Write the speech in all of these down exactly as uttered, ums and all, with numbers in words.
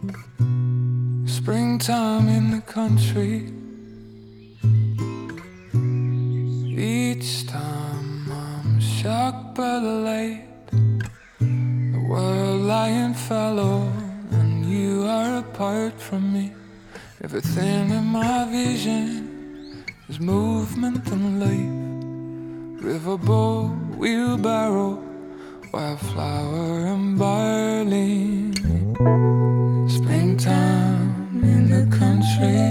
Springtime in the country. Each time I'm shocked by the light. The world lying fallow, and you are apart from me. Everything in my vision is movement and life. Riverboat, wheelbarrow, wildflower and barley. Springtime in the country.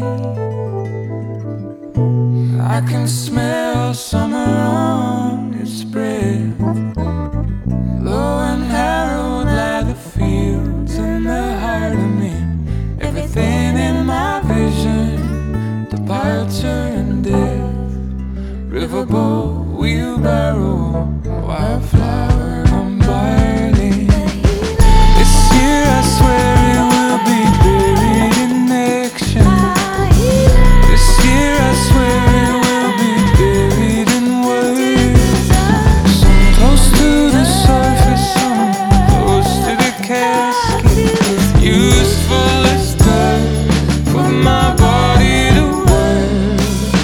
I can smell summer on its breath. Low and harrowed lie the fields in the heart of me. Everything in my vision, departure and death. Riverboat, wheelbarrow, wildflower and barley. This year I swear it will be buried in action. This year I swear it will be buried in words. Some close to the surface, some close to the casket. Useful as dirt for my body to work.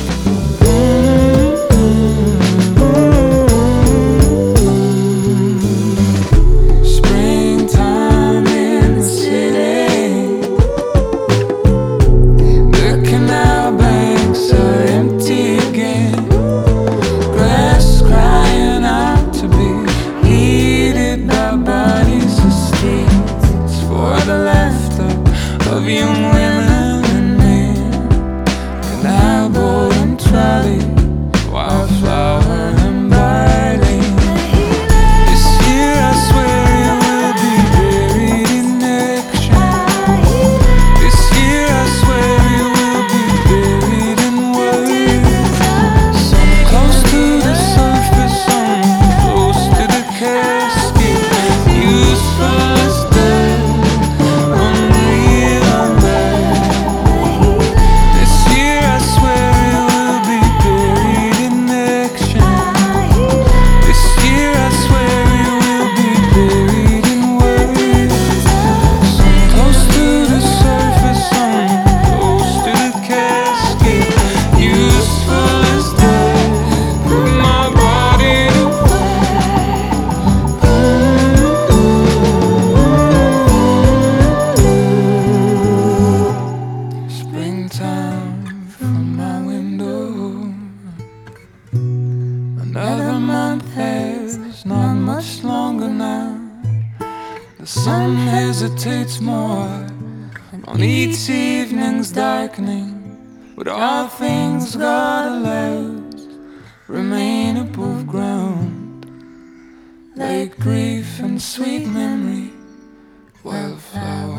Springtime in the city. The canal banks are empty again. Grass crying out to be heated by bodies of streets. For the laughter of young women and men. Canal boat and trolley, wildflower and barley. This year I swear it will be buried in action. This year I swear it will be buried in words. Some close to the surface, some close to the casket. Useful as dirt, unreal and bad. This year I swear it will be buried in action. This year I swear it will be buried in words. Some close to the surface, some close to the casket. Useful as dirt, put my body to work. Springtime from my window. Another month has not much longer now. The sun hesitates more on each evening's darkening. But all things God allows remain above ground, like grief and sweet memory, wildflower